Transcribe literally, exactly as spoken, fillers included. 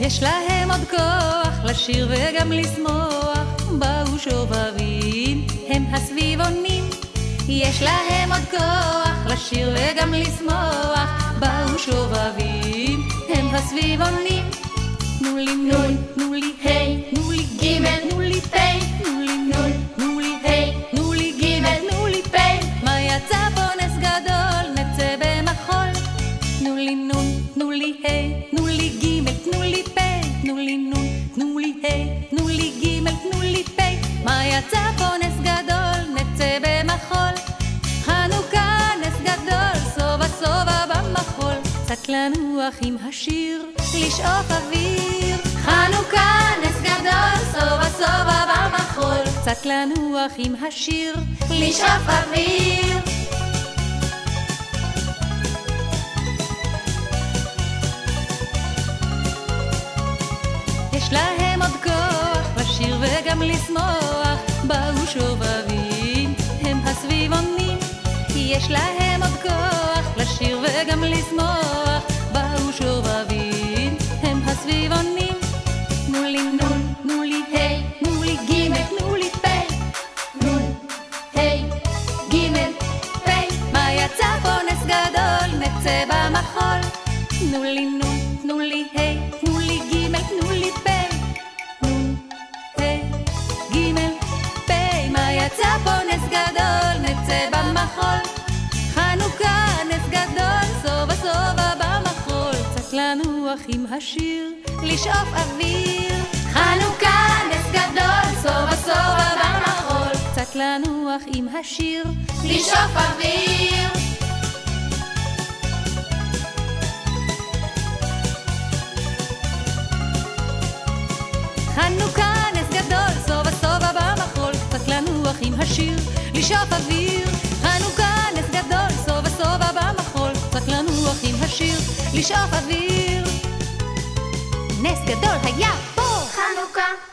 יש להם עוד כוח לשיר וגם לשמוח, באו שובבים, הם הסביבונים. יש להם עוד כוח לשיר וגם לשמוח, באו שובבים, הם הסביבונים. תנו לי נון, תנו לי היי, תנו לי גימל, תנו לי פי, תנו לי נון, תנו לי היי, תנו לי גימל, תנו לי פי. מה יצא פה נס גדול, נצא במחול. תנו לי נון, תנו לי היי, תנו לי גימל, תנו לי פי, תנו לי נון, תנו לי היי, תנו לי גימל, תנו לי פי. מה יצא פה נס גדול, נצא במחול. חנוכה נס גדול, סובה סובה במחול. קצת לנוח עם השיר, לשאוף אוויר. חנוכה נס גדול, סובה סובה במחול. קצת לנוח עם השיר, לשאוף אוויר. יש להם עוד כוח לשיר וגם לשמוח, באו שובבים, הם הסביבונים. יש להם עוד כוח לשיר וגם לשמוח, באו שובבים, הם הסביבונים. תנו לי נון, תנו לי היי, תנו לי גימל, תנו לי פי, נון, היי, גימל, פי. מה יצא פה נס גדול, נצא במחול. תנו לי נון, תנו לי היי, תנו לי גימל, תנו לי פי, נון, היי, גימל, פי. מה יצא פה נס גדול, נצא במחול. חנוכה נס גדול, סובה סובה במחול. קצת לנוח עם השיר, לשאוף אוויר. חנוכה נס גדול, סובה סובה במחול. קצת לנוח עם השיר, לשאוף אוויר. חנוכה נס גדול, סובה סובה במחול. קצת לנוח עם השיר, לשאוף אוויר. חנוכה נס גדול, סובה סובה במחול. קצת לנוח עם השיר, לשאוף אוויר. נס גדול היה פה. חנוכה